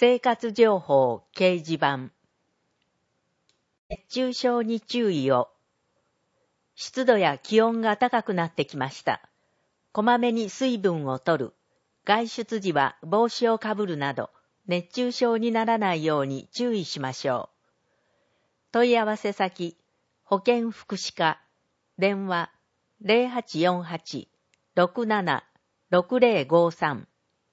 生活情報掲示板。熱中症に注意を。湿度や気温が高くなってきました。こまめに水分を取る。外出時は帽子をかぶるなど、熱中症にならないように注意しましょう。問い合わせ先、保健福祉課、電話 0848-67-6053。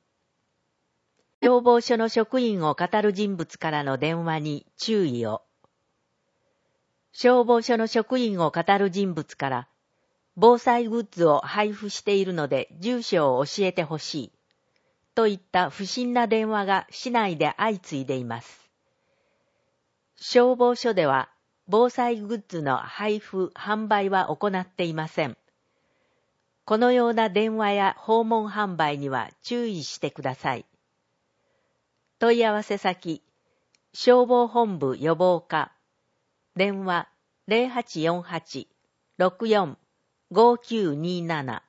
消防署の職員を語る人物からの電話に注意を。消防署の職員を語る人物から、防災グッズを配布しているので住所を教えてほしい。といった不審な電話が市内で相次いでいます。消防署では防災グッズの配布・販売は行っていません。このような電話や訪問販売には注意してください。問い合わせ先、消防本部予防課、電話0848-64-5927。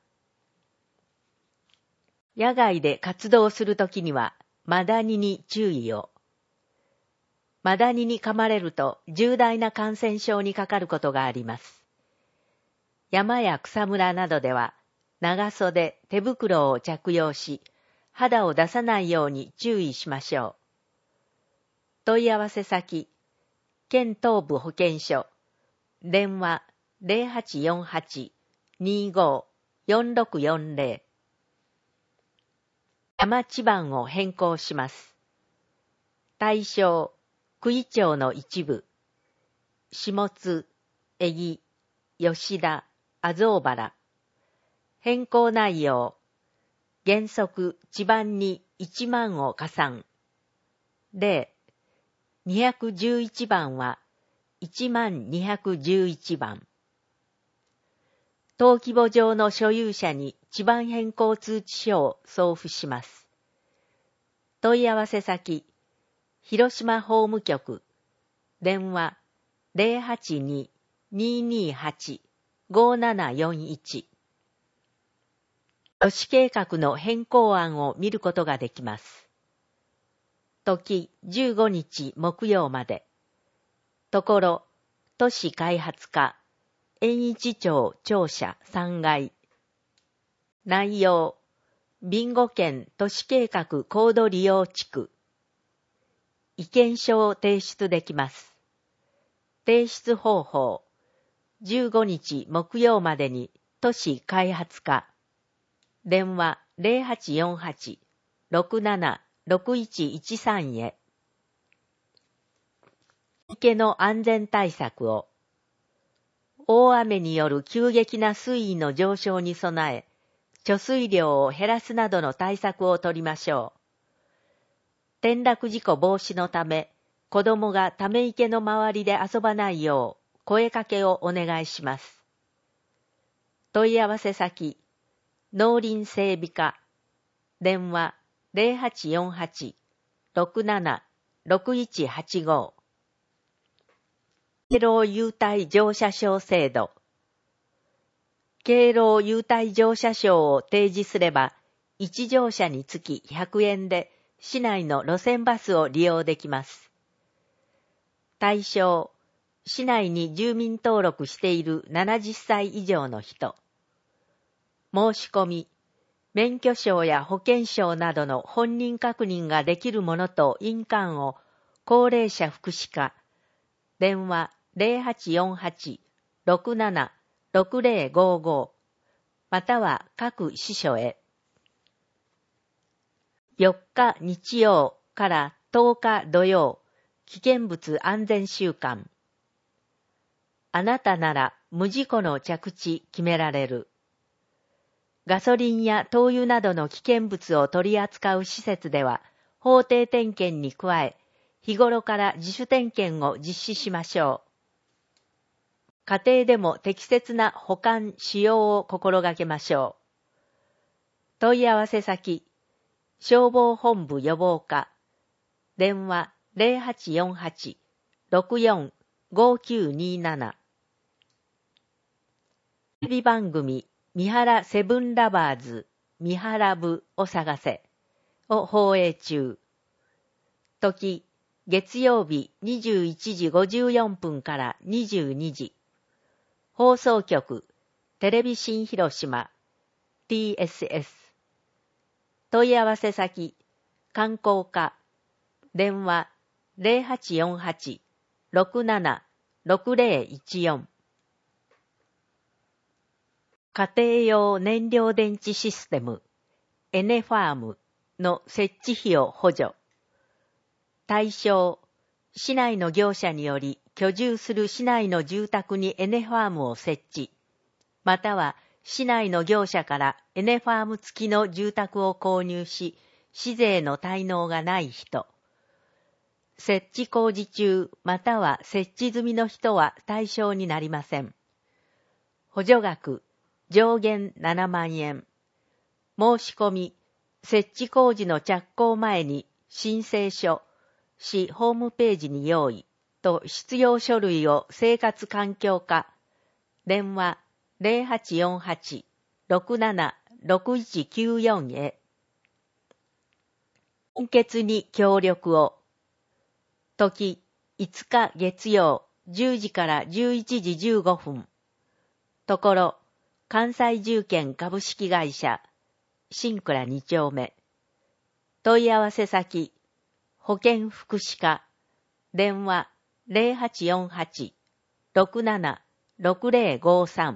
野外で活動するときには、マダニに注意を。マダニに噛まれると重大な感染症にかかることがあります。山や草むらなどでは、長袖、手袋を着用し、肌を出さないように注意しましょう。問い合わせ先、県東部保健所、電話0848-25-4640。山地番を変更します。対象、九井町の一部、下津、江木、吉田、麻生原。変更内容、原則地番に1万を加算。例、211番は1万211番。登記簿上の所有者に地番変更通知書を送付します。問い合わせ先、広島法務局、電話082-228-5741。都市計画の変更案を見ることができます。時15日木曜まで。ところ、都市開発課、延一町庁舎3階。内容、備後県都市計画高度利用地区。意見書を提出できます。提出方法、15日木曜までに都市開発課。電話0848-67-6113へ。池の安全対策を。大雨による急激な水位の上昇に備え、貯水量を減らすなどの対策を取りましょう。転落事故防止のため、子供がため池の周りで遊ばないよう声かけをお願いします。問い合わせ先、農林整備課、電話0848-67-6185。敬老優待乗車証制度。敬老優待乗車証を提示すれば、1乗車につき100円で市内の路線バスを利用できます。対象、市内に住民登録している70歳以上の人。申し込み、免許証や保険証などの本人確認ができるものと印鑑を高齢者福祉課、電話0848-67-6055、または各支所へ。4日日曜から10日土曜、危険物安全週間。あなたなら無事故の着地決められる。ガソリンや灯油などの危険物を取り扱う施設では、法定点検に加え、日頃から自主点検を実施しましょう。家庭でも適切な保管・使用を心がけましょう。問い合わせ先、消防本部予防課、電話0848-64-5927。テレビ番組、三原セブンラバーズ、三原部を探せを放映中。 時、月曜日21時54分から22時。放送局、テレビ新広島、TSS。問い合わせ先、観光課、電話0848-676014。家庭用燃料電池システム、エネファームの設置費用補助。対象、市内の業者により居住する市内の住宅にエネファームを設置、または市内の業者からエネファーム付きの住宅を購入し、市税の滞納がない人。設置工事中または設置済みの人は対象になりません。補助額、上限7万円。申し込み、設置工事の着工前に申請書、市ホームページに用意と必要書類を生活環境課、電話0848-676194へ。献血に協力を。時、5日月曜10時から11時15分。ところ、関西重建株式会社、新倉2丁目。問い合わせ先、保健福祉課、電話0848-676053。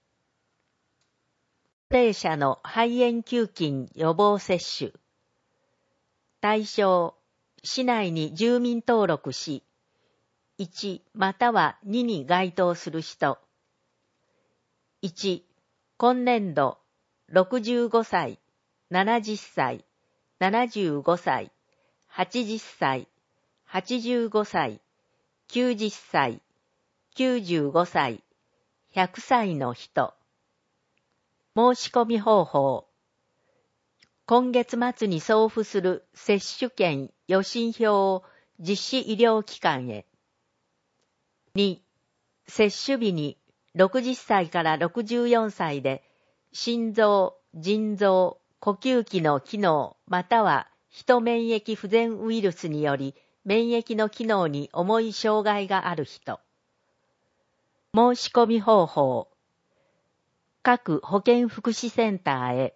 高齢者の肺炎球菌予防接種。対象、市内に住民登録し、1または2に該当する人。1、今年度、65歳、70歳、75歳、80歳、85歳、90歳、95歳、100歳の人。申し込み方法。今月末に送付する接種券予診票を実施医療機関へ。2、接種日に60歳から64歳で心臓、腎臓、呼吸器の機能またはヒ免疫不全ウイルスにより免疫の機能に重い障害がある人。申し込み方法。各保健福祉センターへ。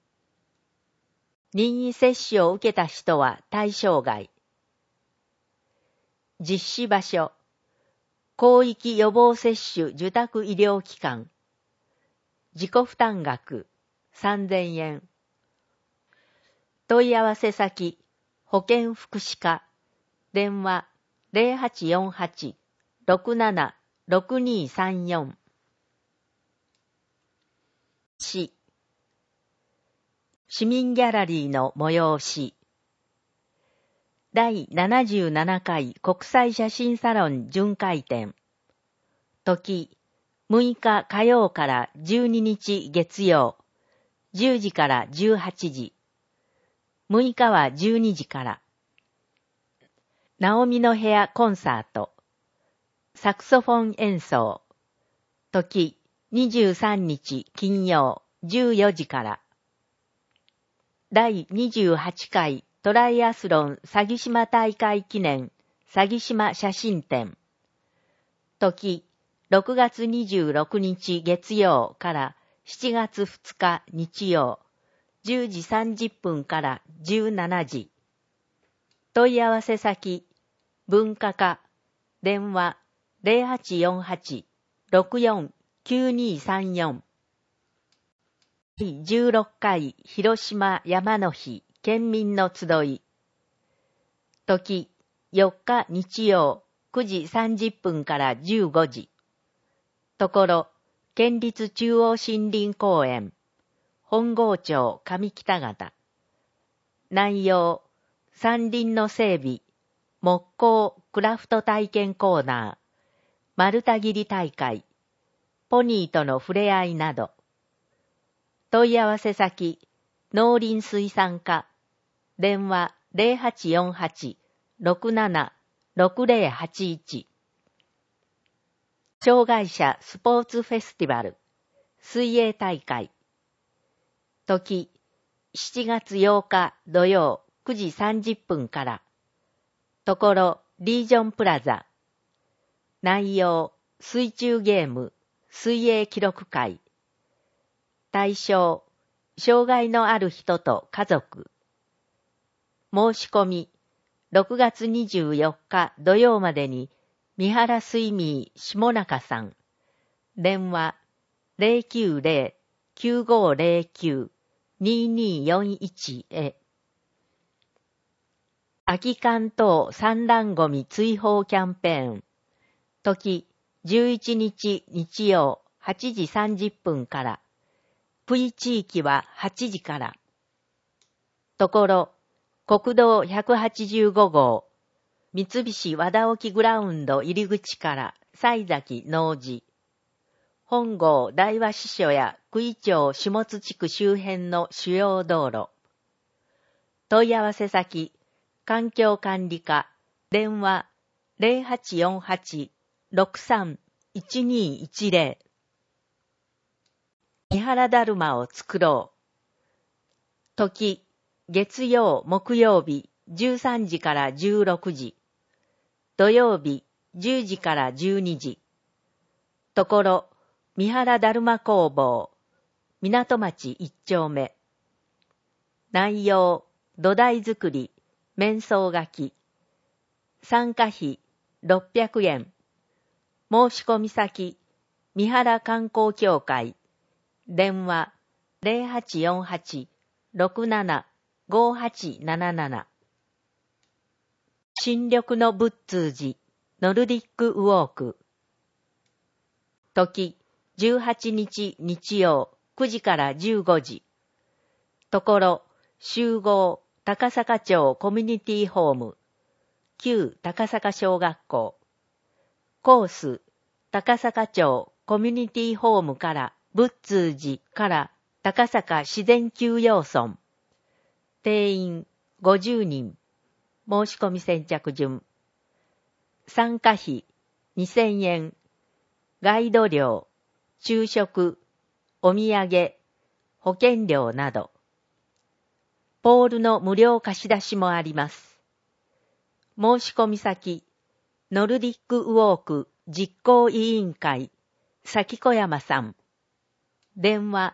任意接種を受けた人は対象外。実施場所。広域予防接種受託医療機関。自己負担額3000円。問い合わせ先、保健福祉課。電話0848-676234。市民ギャラリーの催し。第77回国際写真サロン巡回展。時、6日火曜から12日月曜、10時から18時。6日は12時から。ナオミの部屋コンサート。サクソフォン演奏。時、23日金曜、14時から。第28回トライアスロン鷺島大会記念鷺島写真展。時、6月26日月曜から7月2日日曜、10時30分から17時。問い合わせ先、文化課、電話0848-649234。第16回広島山の日県民の集い。時、4日日曜9時30分から15時。ところ、県立中央森林公園、本郷町上北方。内容、山林の整備、木工クラフト体験コーナー、丸太切り大会、ポニーとの触れ合いなど。問い合わせ先、農林水産課、電話0848-676081。障害者スポーツフェスティバル、水泳大会。時、7月8日土曜9時30分から。 ところ、リージョンプラザ。内容、水中ゲーム、水泳記録会。対象、障害のある人と家族。申し込み、6月24日土曜までに、三原スイミー下中さん。電話、090-9509-2241 へ。空き缶等散乱ゴミ追放キャンペーン。時、11日日曜8時30分から。プイ地域は8時から。ところ、国道185号、三菱和田沖グラウンド入り口から西崎農事。本郷大和支所や久井町下津地区周辺の主要道路。問い合わせ先、環境管理課、電話0848-63-1210。三原だるまを作ろう。時、月曜木曜日13時から16時。土曜日10時から12時。ところ、三原だるま工房、港町一丁目。内容、土台作り、面相書き。参加費、600円。申し込み先、三原観光協会。電話、0848-675877。新緑の仏通寺、ノルディックウォーク。時、18日日曜9時から15時。ところ、集合、高坂町コミュニティホーム。旧高坂小学校。コース、高坂町コミュニティホームから仏通寺から高坂自然休養村。定員50人。申し込み先着順。参加費2000円。ガイド料、昼食、お土産、保険料など。ポールの無料貸し出しもあります。申し込み先、ノルディックウォーク実行委員会、崎小山さん。電話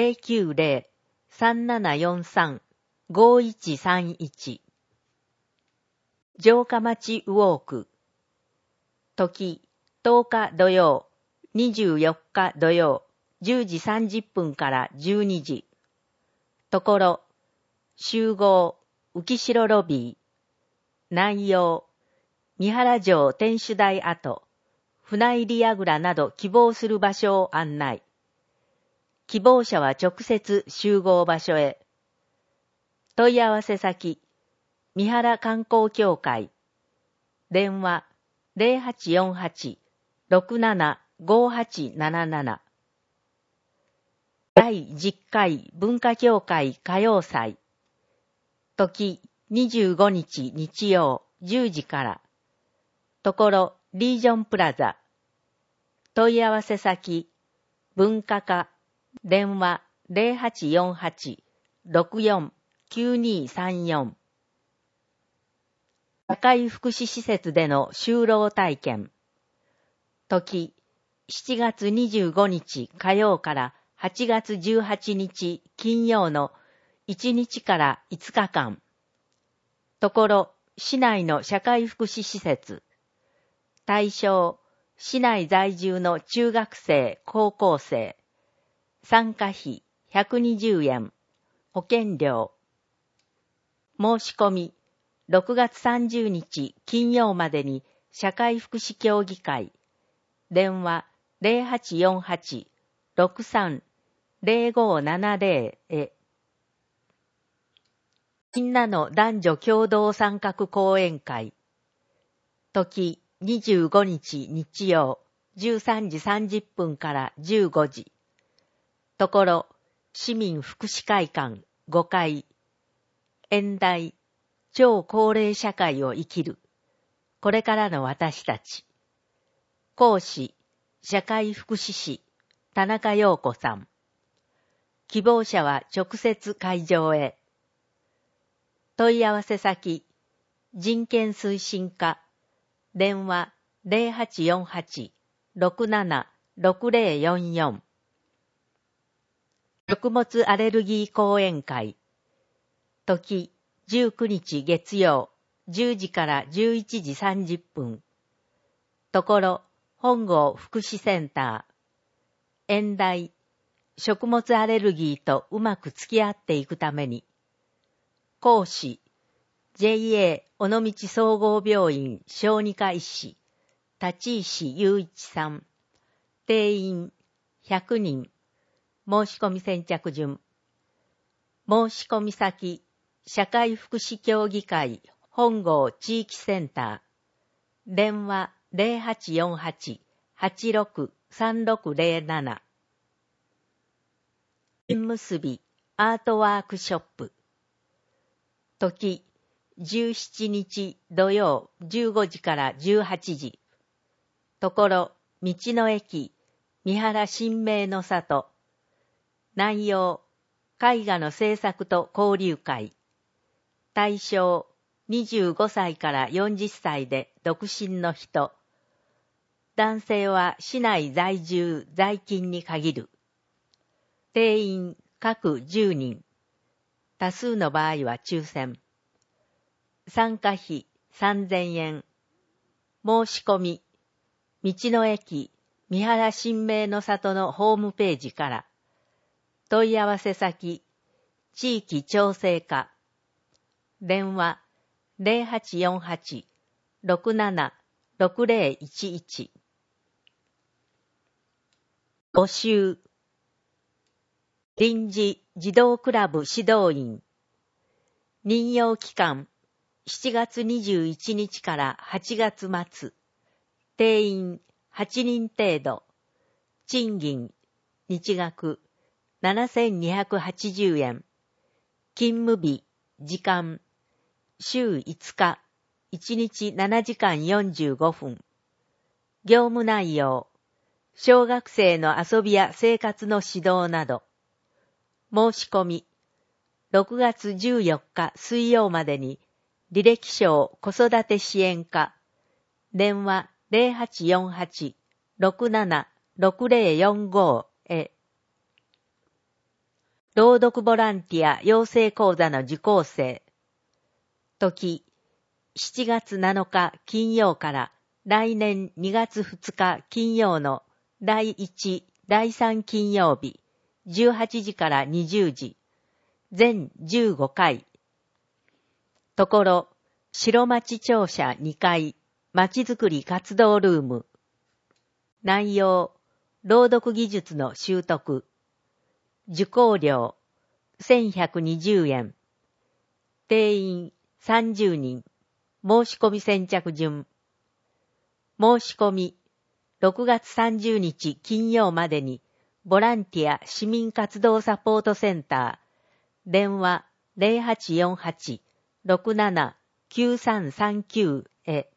090-3743-5131。城下町ウォーク。時、10日土曜、24日土曜、10時30分から12時。ところ、集合、浮城ロビー。内容、三原城天守台跡、船入櫓など希望する場所を案内。希望者は直接集合場所へ。問い合わせ先、三原観光協会。電話0848-675877。第10回文化協会歌謡祭。時25日日曜10時から。ところリージョンプラザ。問い合わせ先、文化課。電話0848-64-9234。社会福祉施設での就労体験。時、7月25日火曜から8月18日金曜の1日から5日間。ところ、市内の社会福祉施設。対象、市内在住の中学生、高校生。参加費120円。保険料。申し込み、6月30日金曜までに社会福祉協議会。電話0848-63-0570へ。みんなの男女共同参画講演会。時25日日曜13時30分から15時。ところ、市民福祉会館5階。演題、超高齢社会を生きる。これからの私たち。講師、社会福祉士、田中陽子さん。希望者は直接会場へ。問い合わせ先、 人権推進課、電話0848-676044。食物アレルギー講演会、時19日月曜10時から11時30分。ところ、本郷福祉センター。演題、食物アレルギーとうまく付き合っていくために。講師、JA 尾道総合病院小児科医師、立石雄一さん。定員100人。申し込み先着順。申し込み先、社会福祉協議会本郷地域センター。電話0848-863607。縁結びアートワークショップ。時17日土曜15時から18時。ところ、道の駅三原新明の里。内容、絵画の制作と交流会。対象、25歳から40歳で独身の人。男性は市内在住在勤に限る。定員各10人。多数の場合は抽選。参加費3000円。申し込み、道の駅三原新明の里のホームページから。問い合わせ先、地域調整課。電話0848-676011。募集。臨時児童クラブ指導員。任用期間、7月21日から8月末。定員8人程度。賃金、日額7280円。勤務日、時間、週5日、1日7時間45分。業務内容、小学生の遊びや生活の指導など。申し込み、6月14日水曜までに、履歴書子育て支援課、電話0848-676045へ。朗読ボランティア養成講座の受講生。時、7月7日金曜から来年2月2日金曜の第1、第3金曜日、18時から20時、全15回。ところ、白町庁舎2階、まちづくり活動ルーム。内容、朗読技術の習得。受講料、1120円。定員30人。申し込み先着順。申し込み、6月30日金曜までに、ボランティア市民活動サポートセンター、電話0848-679339へ。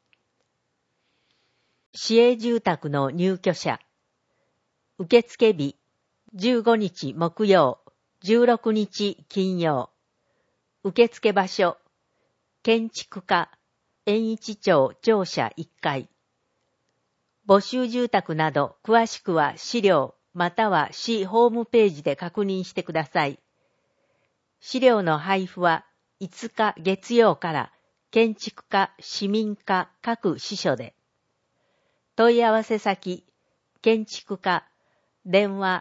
市営住宅の入居者。受付日、15日木曜、16日金曜。受付場所、建築課、延一町庁舎1階。募集住宅など詳しくは資料または市ホームページで確認してください。資料の配布は5日月曜から建築課、市民課各支所で。問い合わせ先、建築課、電話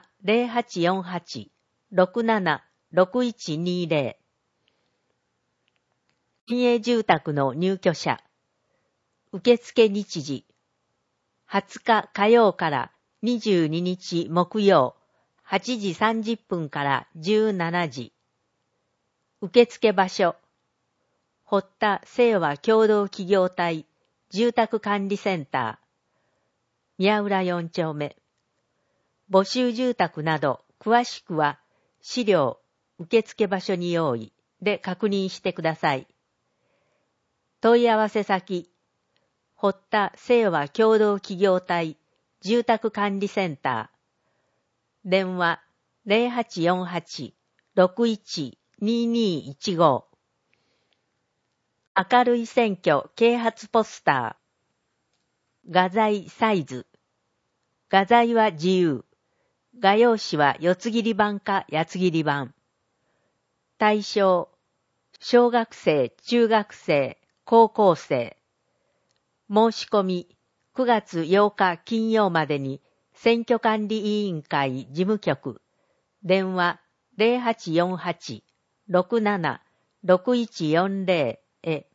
0848-676120。市営住宅の入居者。受付日時。20日火曜から22日木曜、8時30分から17時。受付場所。堀田清和共同企業体住宅管理センター。宮浦4丁目。募集住宅など詳しくは資料受付場所に用意で確認してください。問い合わせ先、堀田清和共同企業体住宅管理センター。電話0848-612215。 明るい選挙啓発ポスター。画材サイズ。画材は自由。画用紙は四つ切り版か八つ切り版。対象、小学生、中学生、高校生。申し込み、9月8日金曜までに、選挙管理委員会事務局、電話0848-67-6140へ。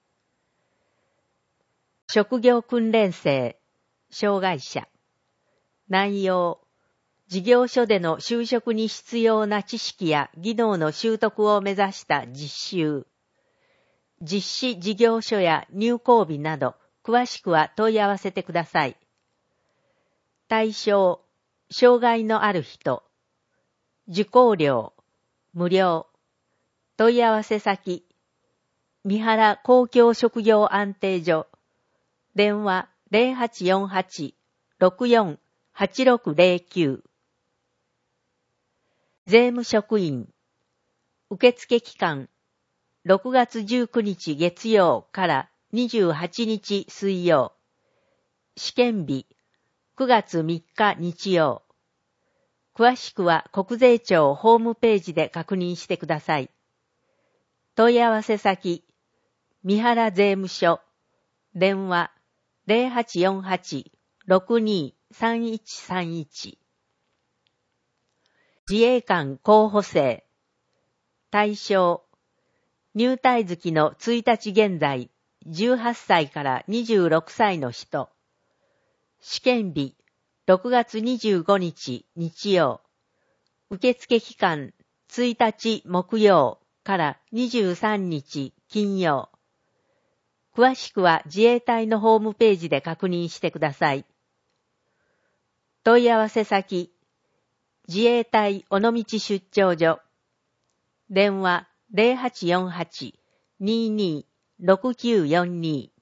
職業訓練生、障害者。内容、事業所での就職に必要な知識や技能の習得を目指した実習。実施事業所や入校日など、詳しくは問い合わせてください。対象、障害のある人。受講料、無料。問い合わせ先、三原公共職業安定所。電話0848-648609。税務職員。受付期間、6月19日月曜から28日水曜。試験日、9月3日日曜。詳しくは国税庁ホームページで確認してください。問い合わせ先、三原税務署。電話0848-623131。自衛官候補生。対象、入隊月の1日現在、18歳から26歳の人。試験日、6月25日日曜。受付期間、1日木曜から23日金曜。詳しくは自衛隊のホームページで確認してください。問い合わせ先、自衛隊尾道出張所。電話0848-226942。